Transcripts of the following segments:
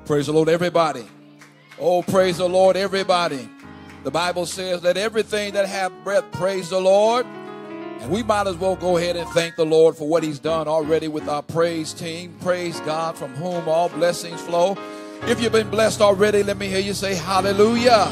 Praise the Lord, everybody. Oh, praise the Lord, everybody. The Bible says, let everything that have breath praise the Lord. And we might as well go ahead and thank the Lord for what he's done already with our praise team. Praise God, from whom all blessings flow. If you've been blessed already, let me hear you say hallelujah.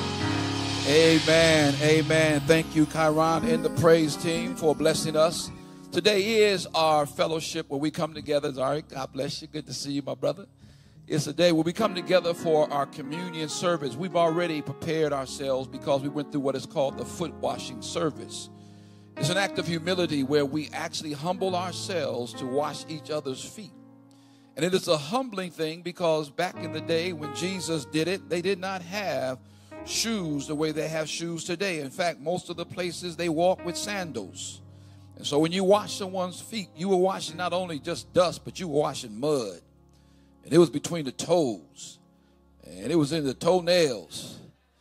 Amen. Amen. Thank you, Chiron and the praise team, for blessing us. Today is our fellowship where we come together. All right, God bless you. Good to see you, my brother. It's a day where we come together for our communion service. We've already prepared ourselves because we went through what is called the foot washing service. It's an act of humility where we actually humble ourselves to wash each other's feet. And it is a humbling thing because back in the day when Jesus did it, they did not have shoes the way they have shoes today. In fact, most of the places they walk with sandals. And so when you wash someone's feet, you were washing not only just dust, but you were washing mud. And it was between the toes. And it was in the toenails.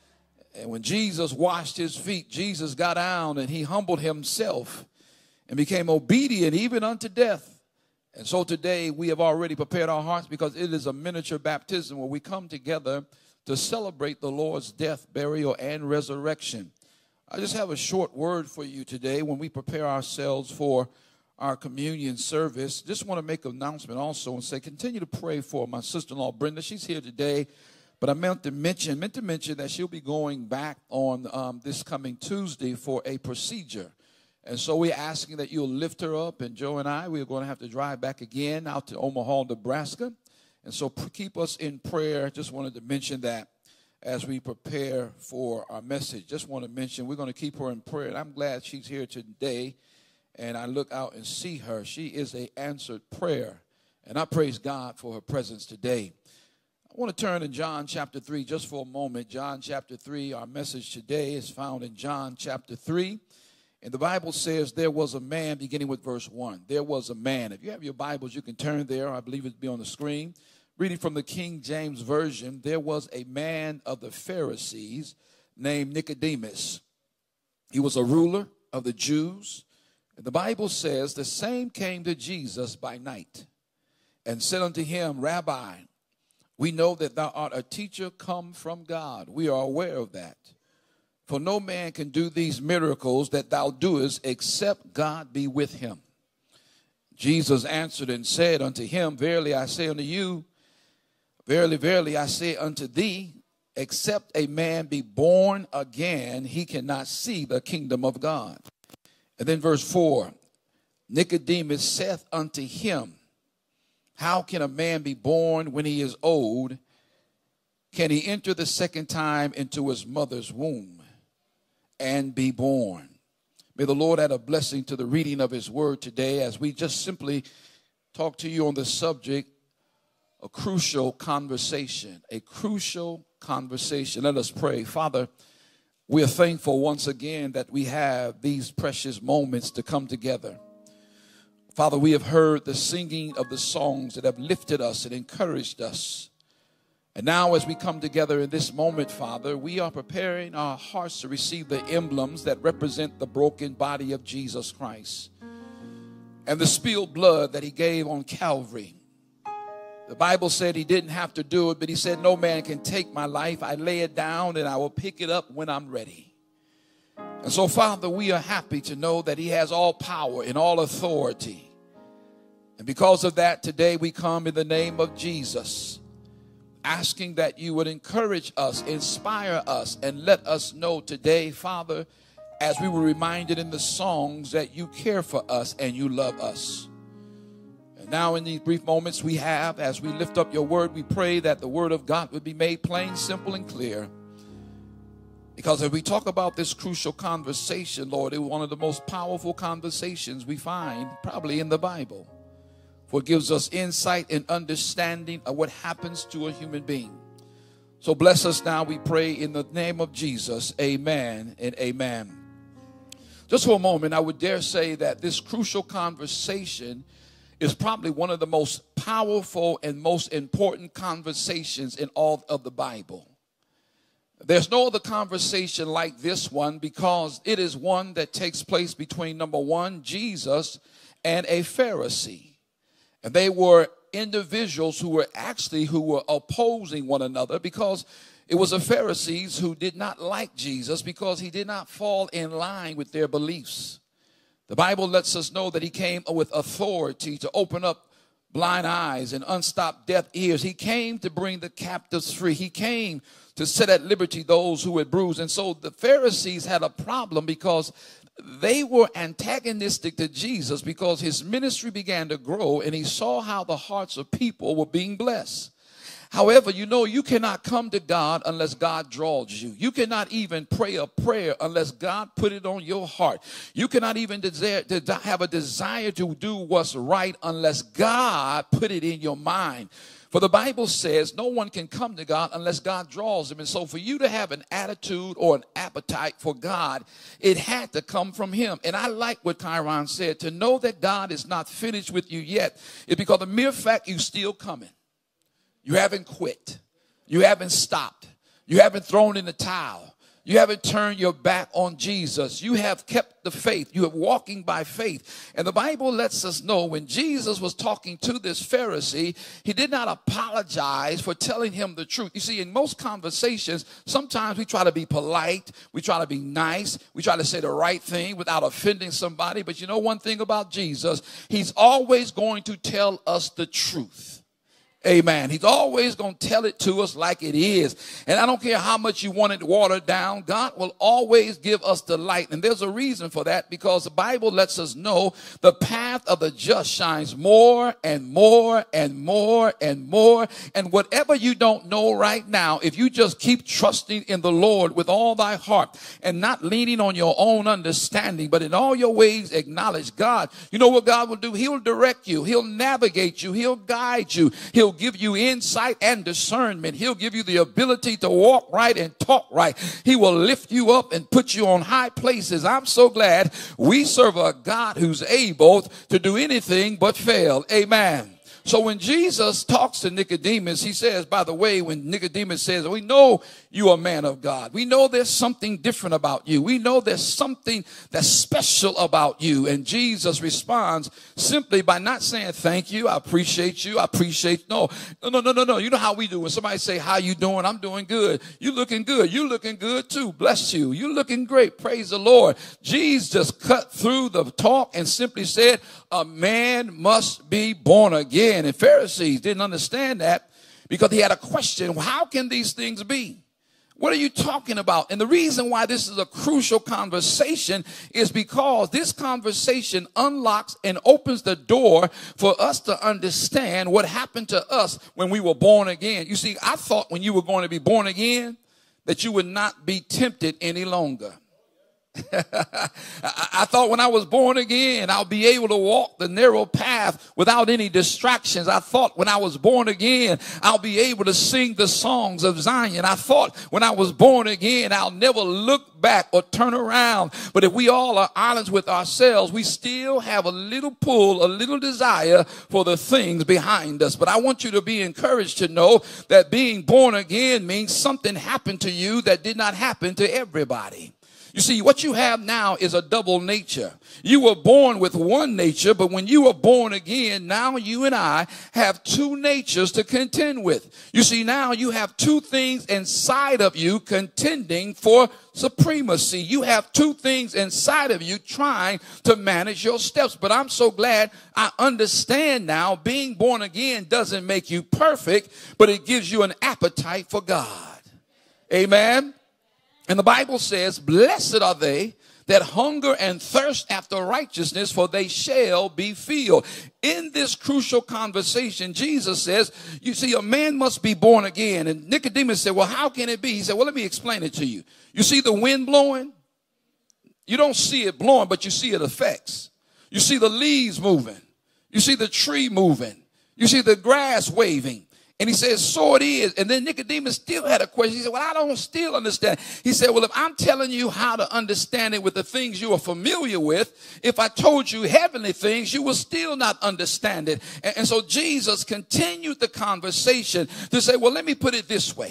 And when Jesus washed his feet, Jesus got down and he humbled himself and became obedient even unto death. And so today we have already prepared our hearts because it is a miniature baptism where we come together to celebrate the Lord's death, burial, and resurrection. I just have a short word for you today when we prepare ourselves for our communion service. Just want to make an announcement also and say, continue to pray for my sister-in-law, Brenda. She's here today, but I meant to mention that she'll be going back on this coming Tuesday for a procedure. And so we're asking that you'll lift her up, and Joe and I, we're going to have to drive back again out to Omaha, Nebraska. And so keep us in prayer. Just wanted to mention that as we prepare for our message. Just want to mention we're going to keep her in prayer. And I'm glad she's here today. And I look out and see her. She is an answered prayer. And I praise God for her presence today. I want to turn to John chapter 3 just for a moment. John chapter 3, our message today is found in John chapter 3. And the Bible says there was a man, beginning with verse 1. There was a man. If you have your Bibles, you can turn there. I believe it'll be on the screen. Reading from the King James Version, there was a man of the Pharisees named Nicodemus. He was a ruler of the Jews. And the Bible says the same came to Jesus by night and said unto him, Rabbi, we know that thou art a teacher come from God. We are aware of that. For no man can do these miracles that thou doest except God be with him. Jesus answered and said unto him, Verily I say unto you, verily, verily I say unto thee, except a man be born again, he cannot see the kingdom of God. And then verse 4, Nicodemus saith unto him, how can a man be born when he is old? Can he enter the second time into his mother's womb and be born? May the Lord add a blessing to the reading of his word today as we just simply talk to you on the subject, a crucial conversation, a crucial conversation. Let us pray. Father, we are thankful once again that we have these precious moments to come together. Father, we have heard the singing of the songs that have lifted us and encouraged us. And now as we come together in this moment, Father, we are preparing our hearts to receive the emblems that represent the broken body of Jesus Christ and the spilled blood that he gave on Calvary. The Bible said he didn't have to do it, but he said, no man can take my life. I lay it down and I will pick it up when I'm ready. And so, Father, we are happy to know that he has all power and all authority. And because of that, today we come in the name of Jesus, asking that you would encourage us, inspire us, and let us know today, Father, as we were reminded in the songs, that you care for us and you love us. And now in these brief moments we have, as we lift up your word, we pray that the word of God would be made plain, simple, and clear. Because as we talk about this crucial conversation, Lord, it was one of the most powerful conversations we find probably in the Bible. For it gives us insight and understanding of what happens to a human being. So bless us now, we pray, in the name of Jesus. Amen and amen. Just for a moment, I would dare say that this crucial conversation is probably one of the most powerful and most important conversations in all of the Bible. There's no other conversation like this one because it is one that takes place between, number one, Jesus and a Pharisee. And they were individuals who were opposing one another, because it was the Pharisees who did not like Jesus because he did not fall in line with their beliefs. The Bible lets us know that he came with authority to open up blind eyes and unstop deaf ears. He came to bring the captives free. He came to set at liberty those who were bruised. And so the Pharisees had a problem because they were antagonistic to Jesus, because his ministry began to grow and he saw how the hearts of people were being blessed. However, you cannot come to God unless God draws you. You cannot even pray a prayer unless God put it on your heart. You cannot even have a desire to do what's right unless God put it in your mind. For the Bible says no one can come to God unless God draws them. And so for you to have an attitude or an appetite for God, it had to come from him. And I like what Kyron said. To know that God is not finished with you yet is because the mere fact you're still coming. You haven't quit. You haven't stopped. You haven't thrown in the towel. You haven't turned your back on Jesus. You have kept the faith. You are walking by faith. And the Bible lets us know when Jesus was talking to this Pharisee, he did not apologize for telling him the truth. You see, in most conversations, sometimes we try to be polite. We try to be nice. We try to say the right thing without offending somebody. But you know one thing about Jesus, he's always going to tell us the truth. Amen. He's always going to tell it to us like it is. And I don't care how much you want it watered down. God will always give us the light. And there's a reason for that, because the Bible lets us know the path of the just shines more and more and more and more. And whatever you don't know right now, if you just keep trusting in the Lord with all thy heart and not leaning on your own understanding, but in all your ways acknowledge God, you know what God will do? He'll direct you. He'll navigate you. He'll guide you. He'll give you insight and discernment. He'll give you the ability to walk right and talk right. He will lift you up and put you on high places. I'm so glad we serve a God who's able to do anything but fail. Amen. So when Jesus talks to Nicodemus, he says, by the way, when Nicodemus says, we know you're a man of God. We know there's something different about you. We know there's something that's special about you. And Jesus responds simply by not saying, thank you, I appreciate you, no. You know how we do. When somebody say, how you doing? I'm doing good. You looking good. You looking good too. Bless you. You looking great. Praise the Lord. Jesus cut through the talk and simply said, a man must be born again. And Pharisees didn't understand that because he had a question. How can these things be? What are you talking about? And the reason why this is a crucial conversation is because this conversation unlocks and opens the door for us to understand what happened to us when we were born again. You see, I thought when you were going to be born again that you would not be tempted any longer. I thought when I was born again, I'll be able to walk the narrow path without any distractions. I thought when I was born again, I'll be able to sing the songs of Zion. I thought when I was born again, I'll never look back or turn around. But if we all are honest with ourselves, we still have a little pull, a little desire for the things behind us. But I want you to be encouraged to know that being born again means something happened to you that did not happen to everybody. You see, what you have now is a double nature. You were born with one nature, but when you were born again, now you and I have two natures to contend with. You see, now you have two things inside of you contending for supremacy. You have two things inside of you trying to manage your steps. But I'm so glad I understand now being born again doesn't make you perfect, but it gives you an appetite for God. Amen. And the Bible says, blessed are they that hunger and thirst after righteousness, for they shall be filled. In this crucial conversation, Jesus says, you see, a man must be born again. And Nicodemus said, well, how can it be? He said, well, let me explain it to you. You see the wind blowing? You don't see it blowing, but you see it affects. You see the leaves moving. You see the tree moving. You see the grass waving. And he says, so it is. And then Nicodemus still had a question. He said, well, I don't still understand. He said, well, if I'm telling you how to understand it with the things you are familiar with, if I told you heavenly things, you will still not understand it. And so Jesus continued the conversation to say, well, let me put it this way.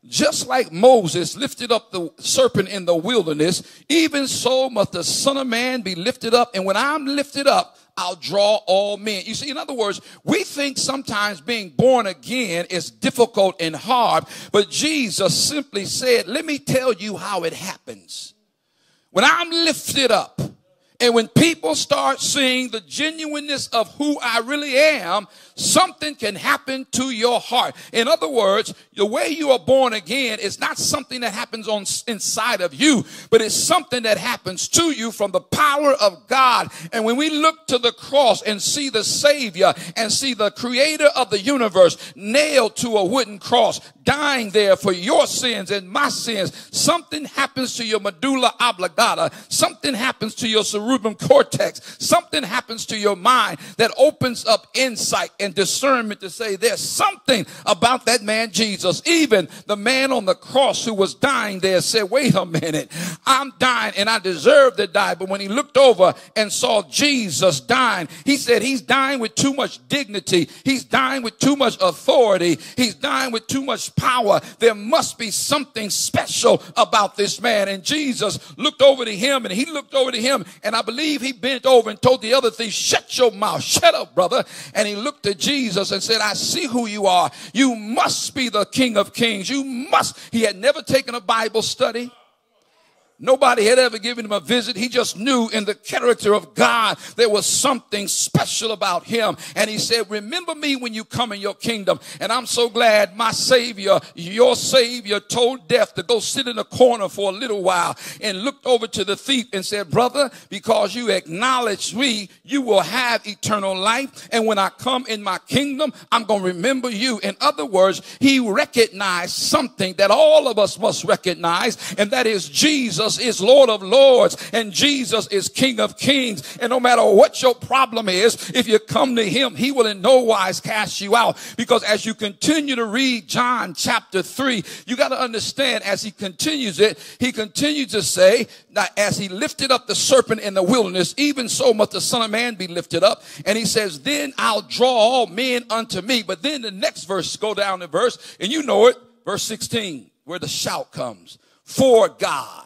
just like Moses lifted up the serpent in the wilderness, even so must the Son of Man be lifted up. And when I'm lifted up, I'll draw all men. You see, in other words, we think sometimes being born again is difficult and hard, but Jesus simply said, let me tell you how it happens. When I'm lifted up, and when people start seeing the genuineness of who I really am, something can happen to your heart. In other words, the way you are born again is not something that happens on inside of you, but it's something that happens to you from the power of God. And when we look to the cross and see the Savior and see the creator of the universe nailed to a wooden cross, dying there for your sins and my sins, something happens to your medulla oblongata. Something happens to your cerebrum cortex. Something happens to your mind that opens up insight and discernment to say there's something about that man Jesus. Even the man on the cross who was dying there said, wait a minute, I'm dying and I deserve to die. But when he looked over and saw Jesus dying, he said he's dying with too much dignity. He's dying with too much authority. He's dying with too much power. There must be something special about this man. And Jesus looked over to him, and he looked over to him, and I believe he bent over and told the other thief, shut your mouth, shut up, brother. And he looked at Jesus and said, I see who you are. You must be the King of Kings. You must. He had never taken a Bible study. Nobody had ever given him a visit. He just knew in the character of God there was something special about him. And he said, remember me when you come in your kingdom. And I'm so glad my Savior, your Savior, told death to go sit in a corner for a little while and looked over to the thief and said, brother, because you acknowledge me, you will have eternal life. And when I come in my kingdom, I'm going to remember you. In other words, he recognized something that all of us must recognize, and that is Jesus is Lord of Lords and Jesus is King of Kings. And no matter what your problem is, if you come to him, he will in no wise cast you out. Because as you continue to read John chapter 3, you got to understand, as he continues it, he continues to say that as he lifted up the serpent in the wilderness, even so must the Son of Man be lifted up. And he says, then I'll draw all men unto me. But then the next verse, go down the verse, and you know it, verse 16, where the shout comes, for God.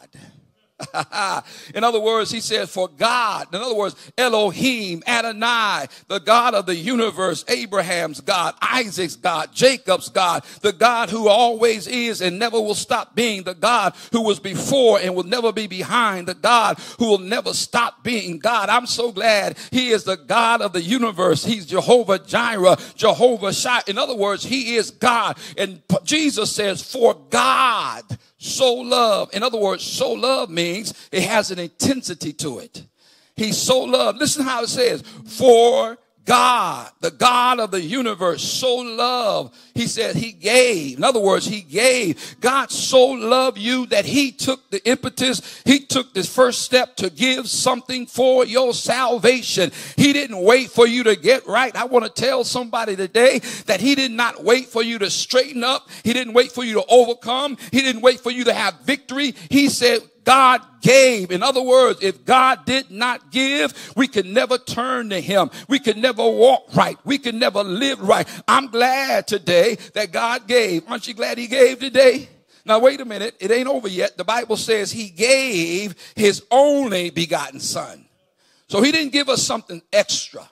In other words, he says, for God. In other words, Elohim, Adonai, the God of the universe, Abraham's God, Isaac's God, Jacob's God, the God who always is and never will stop being, the God who was before and will never be behind, the God who will never stop being God. I'm so glad he is the God of the universe. He's Jehovah Jireh, Jehovah Shai. In other words, he is God. And Jesus says, for God so loved. In other words, so love means it has an intensity to it. He so loved. Listen how it says, for God, the God of the universe, so loved. He said he gave. In other words, he gave. God so loved you that he took the impetus. He took this first step to give something for your salvation. He didn't wait for you to get right. I want to tell somebody today that he did not wait for you to straighten up. He didn't wait for you to overcome. He didn't wait for you to have victory. He said, God gave. In other words, if God did not give, we could never turn to him. We could never walk right. We could never live right. I'm glad today that God gave. Aren't you glad he gave today? Now, wait a minute. It ain't over yet. The Bible says he gave his only begotten son. So he didn't give us something extra.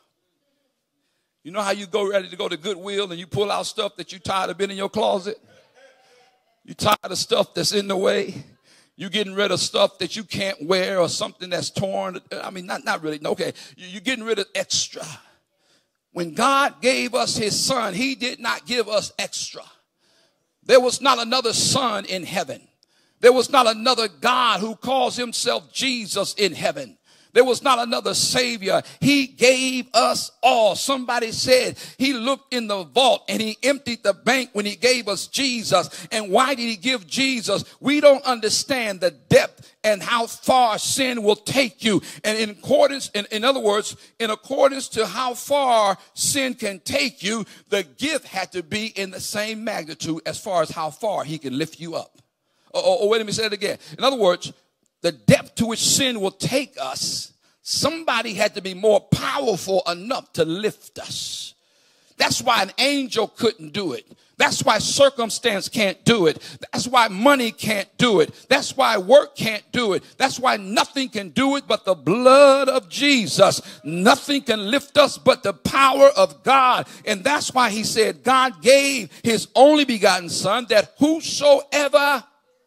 You know how you go ready to go to Goodwill and you pull out stuff that you tired of being in your closet? You tired of stuff that's in the way? You're getting rid of stuff that you can't wear or something that's torn. I mean, not really. Okay. You're getting rid of extra. When God gave us his son, he did not give us extra. There was not another son in heaven. There was not another God who calls himself Jesus in heaven. There was not another Savior. He gave us all. Somebody said he looked in the vault and he emptied the bank when he gave us Jesus. And why did he give Jesus? We don't understand the depth and how far sin will take you. And in other words, in accordance to how far sin can take you, the gift had to be in the same magnitude as far as how far he can lift you up. Wait, let me say it again. In other words, the depth to which sin will take us, somebody had to be more powerful enough to lift us. That's why an angel couldn't do it. That's why circumstance can't do it. That's why money can't do it. That's why work can't do it. That's why nothing can do it but the blood of Jesus. Nothing can lift us but the power of God. And that's why he said God gave his only begotten son, that whosoever,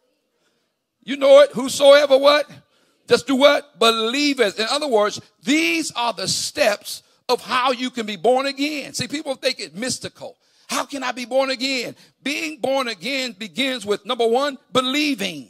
you know it, whosoever what? Just do what? Believe it. In other words, these are the steps of how you can be born again. See, people think it's mystical. How can I be born again? Being born again begins with, number one, believing.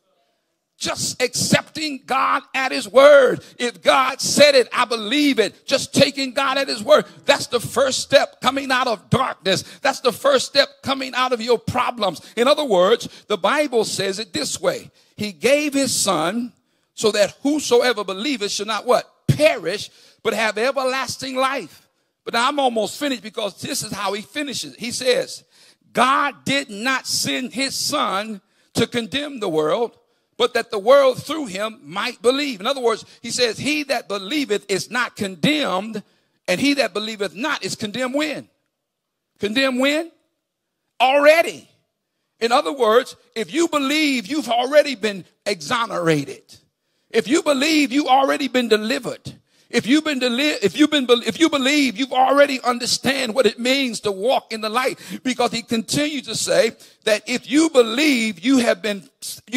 Just accepting God at his word. If God said it, I believe it. Just taking God at his word. That's the first step coming out of darkness. That's the first step coming out of your problems. In other words, the Bible says it this way. He gave his son so that whosoever believeth should not what? Perish, but have everlasting life. But now I'm almost finished, because this is how he finishes. He says, God did not send his son to condemn the world, but that the world through him might believe. In other words, he says, he that believeth is not condemned, and he that believeth not is condemned when? Condemned when? Already. In other words, if you believe, you've already been exonerated. If you believe, you've already been delivered. If you believe, you've already understand what it means to walk in the light, because he continues to say that if you believe, you have been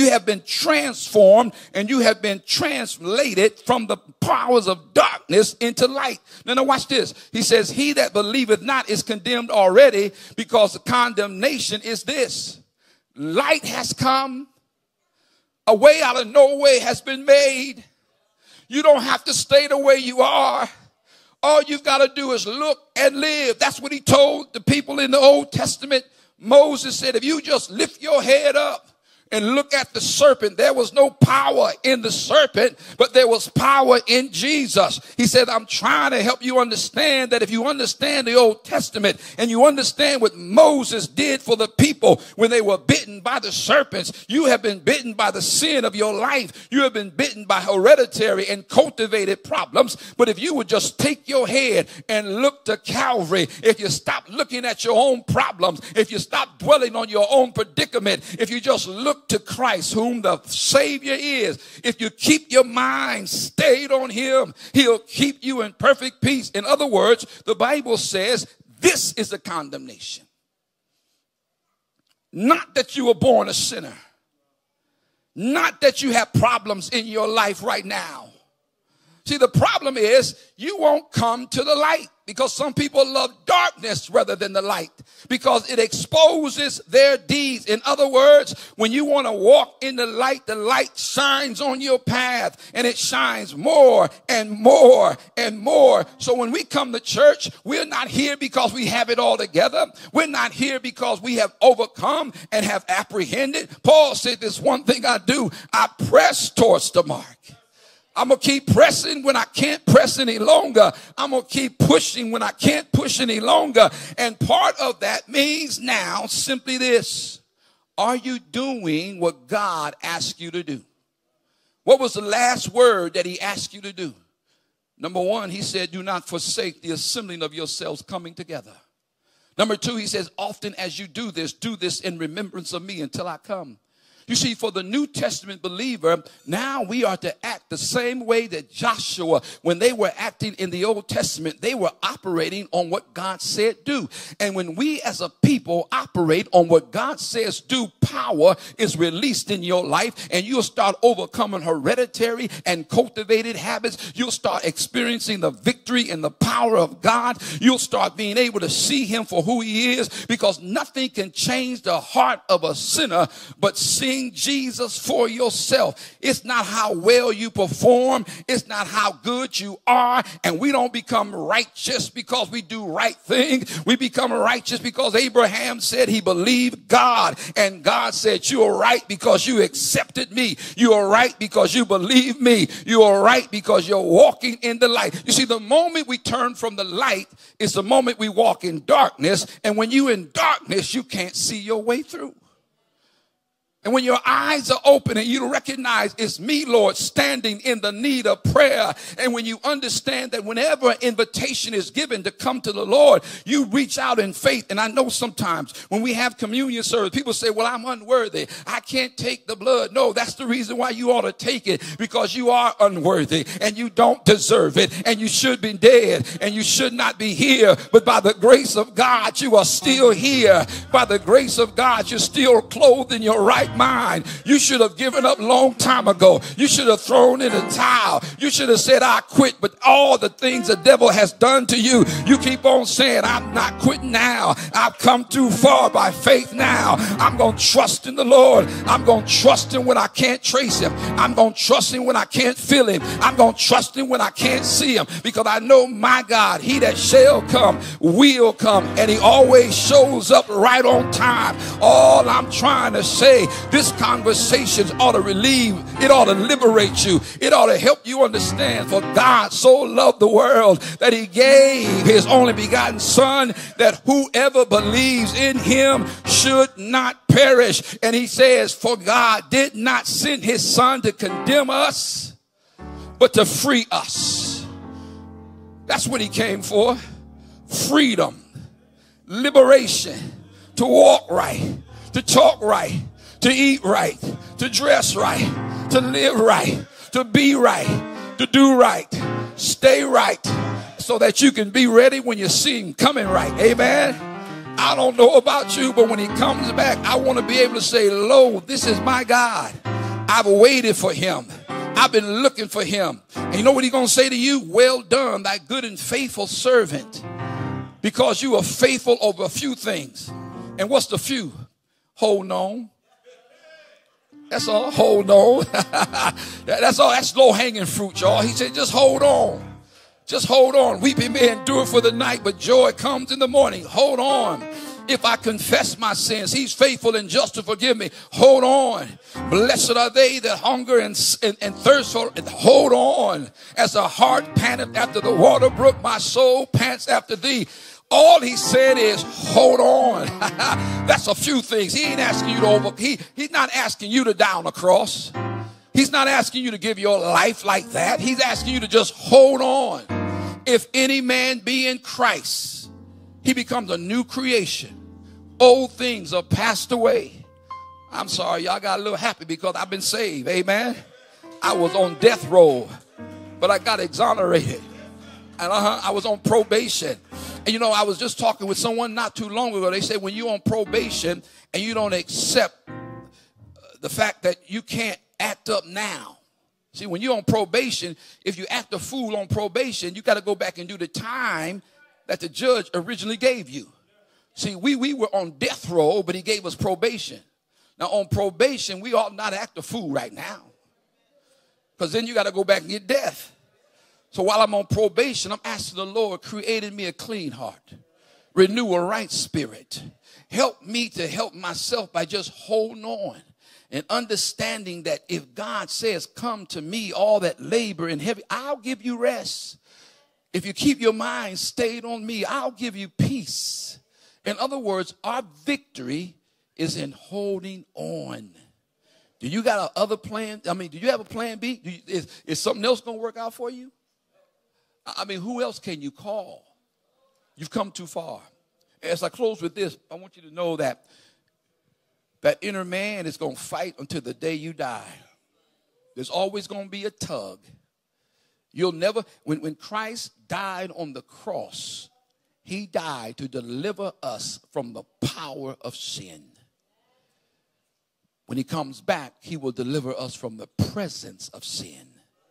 transformed, and you have been translated from the powers of darkness into light. Now watch this. He says, he that believeth not is condemned already, because the condemnation is this: light has come, a way out of no way has been made. You don't have to stay the way you are. All you've got to do is look and live. That's what he told the people in the Old Testament. Moses said, if you just lift your head up and look at the serpent, there was no power in the serpent, but there was power in Jesus. He said, I'm trying to help you understand that if you understand the Old Testament and you understand what Moses did for the people when they were bitten by the serpents, you have been bitten by the sin of your life. You have been bitten by hereditary and cultivated problems. But if you would just take your head and look to Calvary, if you stop looking at your own problems, if you stop dwelling on your own predicament, if you just look to Christ, whom the Savior is, if you keep your mind stayed on him, he'll keep you in perfect peace. In other words, the Bible says this is the condemnation. Not that you were born a sinner. Not that you have problems in your life right now. See, the problem is you won't come to the light, because some people love darkness rather than the light, because it exposes their deeds. In other words, when you want to walk in the light shines on your path, and it shines more and more and more. So when we come to church, we're not here because we have it all together. We're not here because we have overcome and have apprehended. Paul said, this one thing I do, I press towards the mark. I'm going to keep pressing when I can't press any longer. I'm going to keep pushing when I can't push any longer. And part of that means now simply this: are you doing what God asked you to do? What was the last word that he asked you to do? Number one, he said, do not forsake the assembling of yourselves coming together. Number two, he says, often as you do this in remembrance of me until I come. You see, for the New Testament believer, now we are to act the same way that Joshua, when they were acting in the Old Testament, they were operating on what God said do. And when we as a people operate on what God says do, power is released in your life, and you'll start overcoming hereditary and cultivated habits. You'll start experiencing the victory and the power of God. You'll start being able to see him for who he is, because nothing can change the heart of a sinner but seeing Jesus for yourself. It's not how well you perform. It's not how good you are. And we don't become righteous because we do right things. We become righteous because Abraham said he believed God, and God said, you are right because you accepted me. You are right because you believe me. You are right because you're walking in the light. You see, the moment we turn from the light is the moment we walk in darkness. And when you're in darkness, you can't see your way through. And when your eyes are open and you recognize it's me, Lord, standing in the need of prayer. And when you understand that whenever an invitation is given to come to the Lord, you reach out in faith. And I know sometimes when we have communion service, people say, well, I'm unworthy. I can't take the blood. No, that's the reason why you ought to take it, because you are unworthy and you don't deserve it. And you should be dead and you should not be here. But by the grace of God, you are still here. By the grace of God, you're still clothed in your right mind. You should have given up long time ago. You should have thrown in a towel. You should have said, I quit. But all the things the devil has done to you, you keep on saying, I'm not quitting now. I've come too far by faith now. I'm going to trust in the Lord. I'm going to trust him when I can't trace him. I'm going to trust him when I can't feel him. I'm going to trust him when I can't see him, because I know my God, he that shall come will come, and he always shows up right on time. All I'm trying to say, this conversation ought to relieve, it ought to liberate you. It ought to help you understand, for God so loved the world that he gave his only begotten son, that whoever believes in him should not perish. And he says, for God did not send his son to condemn us, but to free us. That's what he came for. Freedom, liberation, to walk right, to talk right, to eat right, to dress right, to live right, to be right, to do right, stay right, so that you can be ready when you see him coming right. Amen. I don't know about you, but when he comes back, I want to be able to say, lo, this is my God. I've waited for him. I've been looking for him. And you know what he's going to say to you? Well done, thy good and faithful servant. Because you are faithful over a few things. And what's the few? Hold on. That's all. Hold on. That's all. That's low-hanging fruit, y'all. He said, just hold on. Just hold on. Weeping may endure for the night, but joy comes in the morning. Hold on. If I confess my sins, he's faithful and just to forgive me. Hold on. Blessed are they that hunger and thirst for it. Hold on. As a heart panteth after the water brook, my soul pants after thee. All he said is, hold on. That's a few things. He ain't asking you to he's not asking you to die on a cross. He's not asking you to give your life like that. He's asking you to just hold on. If any man be in Christ, he becomes a new creation. Old things are passed away. I'm sorry, y'all got a little happy because I've been saved. Amen. I was on death row, but I got exonerated. And I was on probation. And you know, I was just talking with someone not too long ago. They said when you're on probation and you don't accept the fact that you can't act up now. See, when you're on probation, if you act a fool on probation, you got to go back and do the time that the judge originally gave you. See, we were on death row, but he gave us probation. Now, on probation, we ought not act a fool right now, because then you got to go back and get death. So while I'm on probation, I'm asking the Lord, create in me a clean heart, renew a right spirit. Help me to help myself by just holding on and understanding that if God says, come to me, all that labor and heavy, I'll give you rest. If you keep your mind stayed on me, I'll give you peace. In other words, our victory is in holding on. Do you got another plan? I mean, do you have a plan B? Is something else going to work out for you? I mean, who else can you call? You've come too far. As I close with this, I want you to know that that inner man is going to fight until the day you die. There's always going to be a tug. You'll never, when Christ died on the cross, he died to deliver us from the power of sin. When he comes back, he will deliver us from the presence of sin.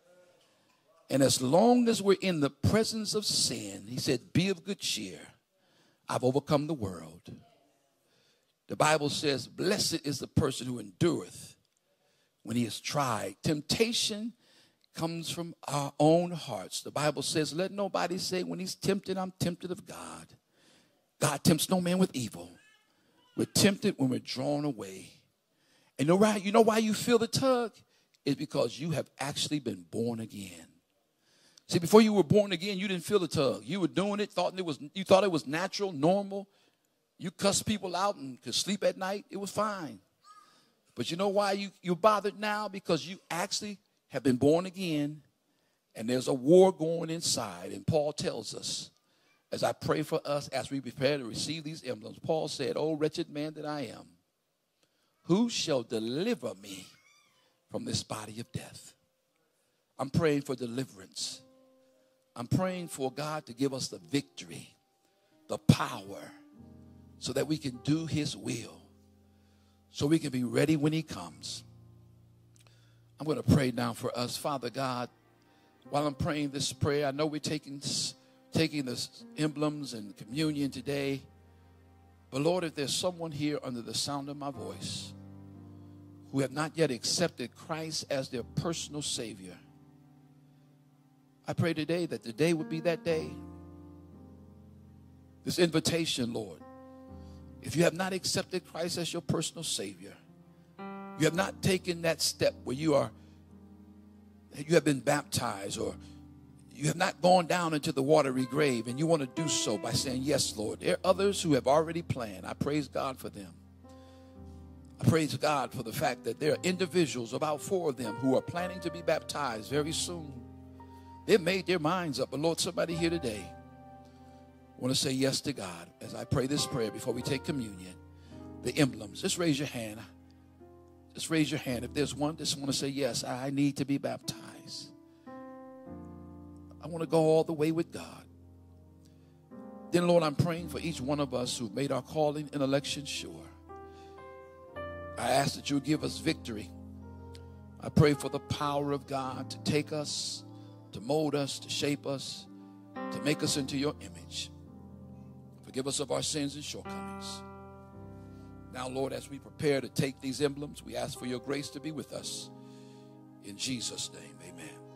And as long as we're in the presence of sin, he said, be of good cheer. I've overcome the world. The Bible says, blessed is the person who endureth when he is tried. Temptation comes from our own hearts. The Bible says, let nobody say when he's tempted, I'm tempted of God. God tempts no man with evil. We're tempted when we're drawn away. And you know why you feel the tug? It's because you have actually been born again. See, before you were born again, you didn't feel the tug. You were doing it, you thought it was natural, normal. You cussed people out and could sleep at night. It was fine. But you know why you're bothered now? Because you actually have been born again, and there's a war going inside. And Paul tells us, as I pray for us as we prepare to receive these emblems, Paul said, "O wretched man that I am, who shall deliver me from this body of death?" I'm praying for deliverance. I'm praying for God to give us the victory, the power, so that we can do his will, so we can be ready when he comes. I'm going to pray now for us. Father God, while I'm praying this prayer, I know we're taking the emblems and communion today. But Lord, if there's someone here under the sound of my voice who have not yet accepted Christ as their personal Savior, I pray today that today would be that day. This invitation, Lord, if you have not accepted Christ as your personal Savior, you have not taken that step where you have been baptized, or you have not gone down into the watery grave, and you want to do so by saying, "Yes, Lord." There are others who have already planned. I praise God for them. I praise God for the fact that there are individuals, about 4 of them, who are planning to be baptized very soon. They've made their minds up. But Lord, somebody here today want to say yes to God. As I pray this prayer before we take communion, the emblems, just raise your hand. Just raise your hand. If there's one that want to say, "Yes, I need to be baptized. I want to go all the way with God." Then, Lord, I'm praying for each one of us who made our calling and election sure. I ask that you give us victory. I pray for the power of God to take us, to mold us, to shape us, to make us into your image. Forgive us of our sins and shortcomings. Now, Lord, as we prepare to take these emblems, we ask for your grace to be with us. In Jesus' name, amen.